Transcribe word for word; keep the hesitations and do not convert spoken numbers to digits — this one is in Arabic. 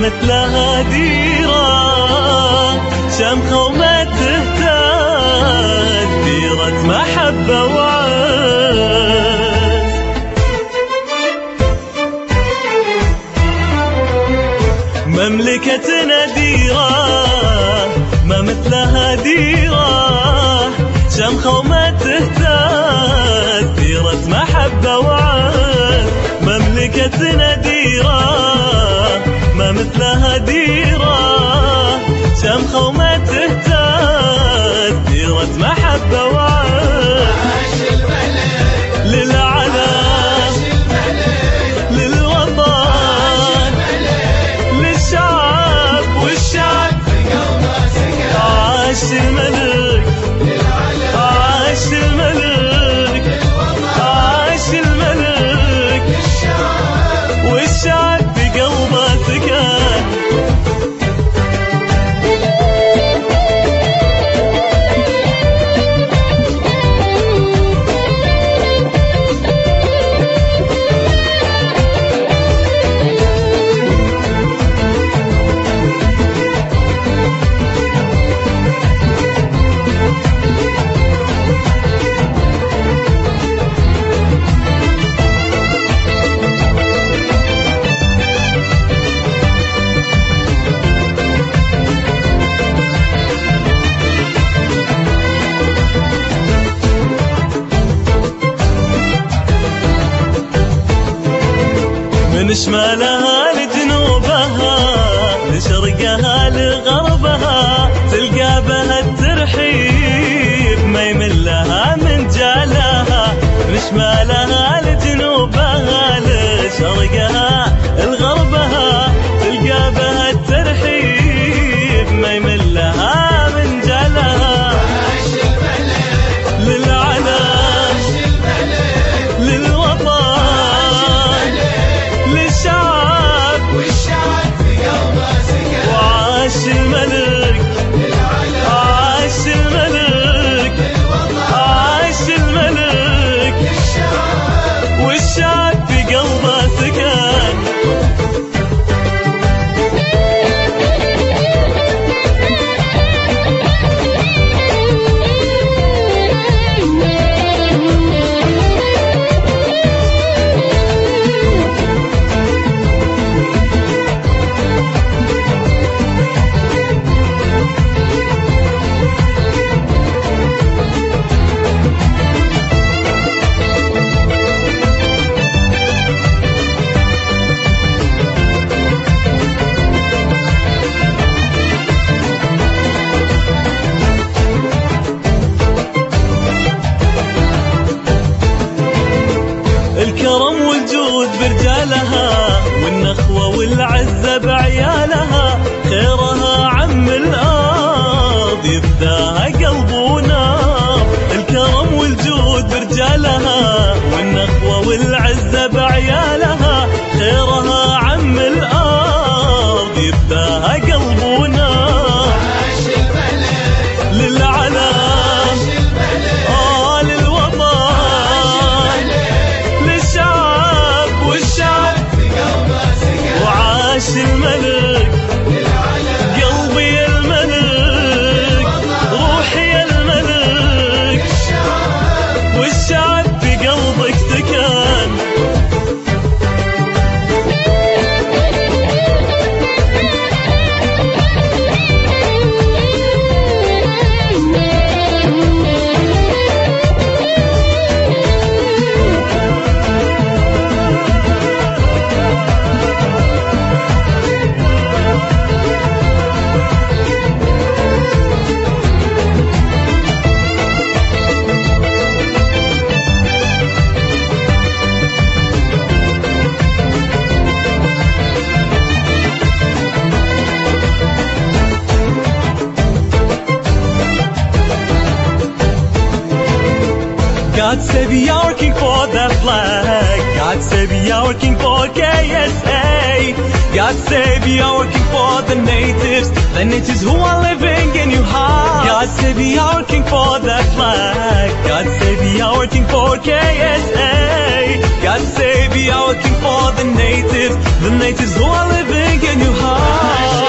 مثلها ديرة شمخة وما تهتز، ديرة محبة وعز. مملكتنا ديرة ما مثلها ديرة شمخة وما تهتز، ديرة محبة وعز. مملكتنا ديرة ما مثلها ديرة شمخة وما تهتز، ديرة محبة وعز. للعلم للوطن للشعب والشعب عاش الملك عاش الملك عاش الملك والشعب بقلبه سكن. من شمالها لجنوبها لشرقها لغربها تلقى بها الترحيب ما يملها من جالها. من شمالها لجنوبها لشرقها لغربها تلقى بها الترحيب ما يملها من جالها. للعلم للوطن للشعب والشعب في قلبه سكن. وعاش الملك عاش الملك عاش الملك والشعب في قلبه سكن. الكرم والجود برجالها والنخوة والعزة بعيالها، خيرها عم الأرض يفداها قلب ونار. الكرم والجود برجالها والنخوة والعزة بعيالها، خيرها عم الأرض يفداها قلب ونار. للعلم آه للوطن للشعب والشعب وعاش الملك. قلبي يا الملك روحي يا الملك والشعب بقلبك سكن. God save our king for the flag. God save our king for K S A. God save our king for the natives, the natives who are living in your heart. God save our king for the flag. God save our king for K S A. God save our working for the natives, the natives who are living in your heart.